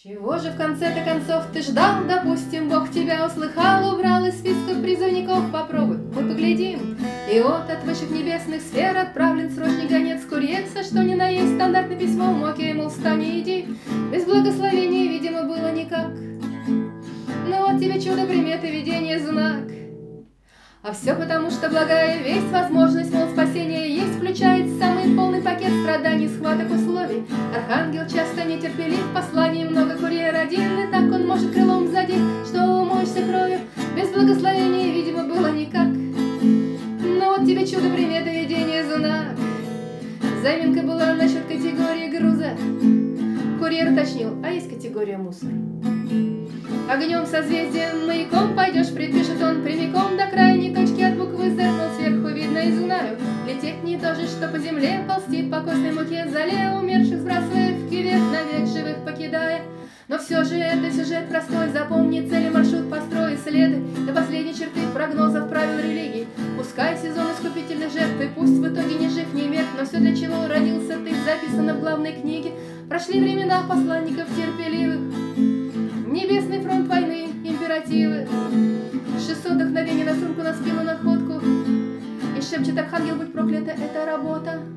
Чего же в конце-то концов ты ждал? Допустим, Бог тебя услыхал, убрал из списка призывников. Попробуй, мы поглядим. И вот от высших небесных сфер отправлен срочный гонец Курьекса, что ни на есть стандартное письмо. Окей, мол, встань и иди. Без благословения, видимо, было никак. Ну вот тебе чудо, приметы, видение, знак. А все потому, что благая весть, возможность, мол, спасения есть, включает самый полный пакет страданий, схваток, условий. Архангел часто нетерпелив, посланий много, курьер один, и так он может крылом задеть, что умоешься кровью. Без благословения, видимо, было никак. Но вот тебе чудо, примета, видение, знак. Заминка была насчет категории груза. Курьер уточнил, а есть категория мусор? Огнем, созвездием, маяком пойдешь, предпишет он прямиком до крайней точки от буквы Z, мол, сверху видно и знаю. Лететь не то же, что по земле, ползти по костной муке, зале умерших сбрасывая в кювет, навек живых покидая. Но все же это сюжет простой, запомни цели, маршрут построй, следы до последней черты прогнозов, правил религий. Пускай сезон искупительных жертв, и пусть в итоге ни жив, ни мертв, но все, для чего родился ты, записано в главной книге. Прошли времена посланников терпеливых, небесный фронт войны, императивы. 600 вдохновений на сумку, на спину, находку. И шепчет архангел, будь проклята эта работа.